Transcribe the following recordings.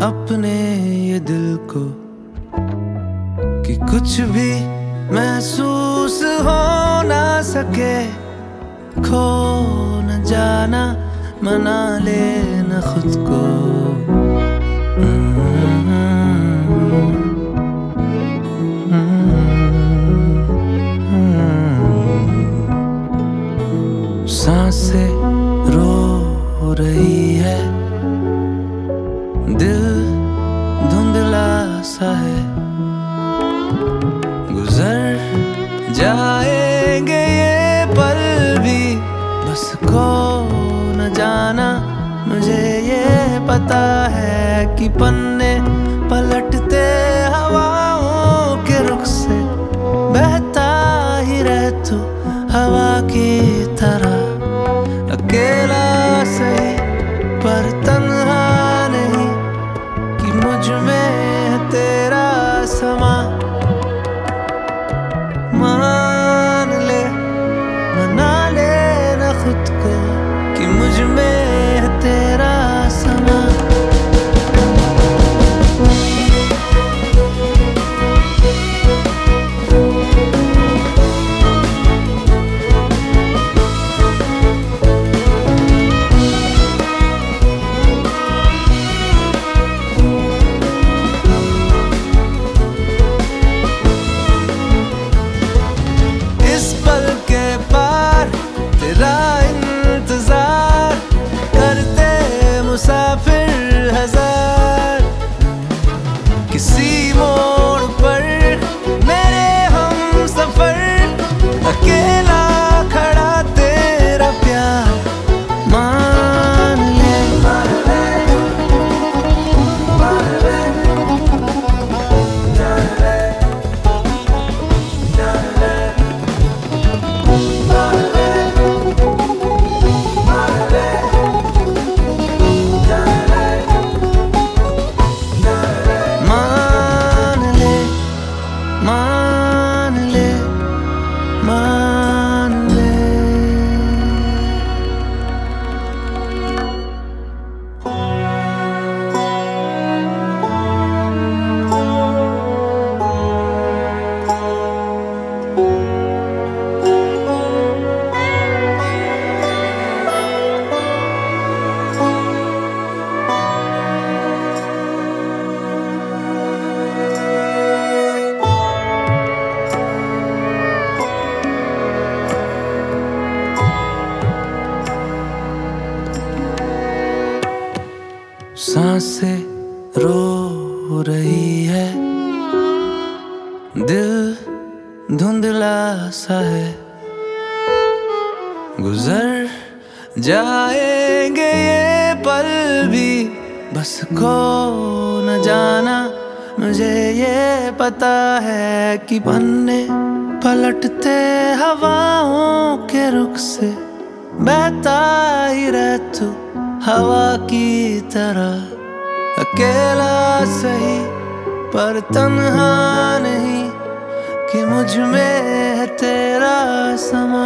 अपने ये दिल को कि कुछ भी महसूस हो ना सके, खो न जाना, मना लेना खुद को। सांसें रो रही है, दिल धुंधला सा है, गुजर जाएंगे ये पल भी, बस खो न जाना। मुझे ये पता है कि पन्ने पलटते हवाओं के रुख से, बहता ही रह तू हवा की तरह, अकेला सही पर तन्हा नहीं, कि मुझ में है तेरा समा। मान ले, मना ले ना खुद को, कि मुझ में है तेरा समा। इंतजार करते मुसाफिर हजार, किसी मोड़ पर मेरे हम सफर, अकेला खड़ा तेरा प्यार। मान ले, मान ले, मान ले, जान ले, जान ले, मान ले, मान ले, मान ले। सांसें रो रही है, दिल धुंधला सा है, गुजर जाएंगे ये पल भी, बस खो न जाना। मुझे ये पता है कि पन्ने पलटते हवाओं के रुख से, बहता ही रह तू हवा की तरह, अकेला सही पर तन्हा नहीं, कि मुझ में है तेरा समा।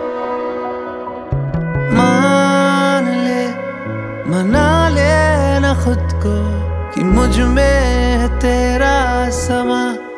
मान ले, मना ले ना खुद को, कि मुझ में है तेरा समा।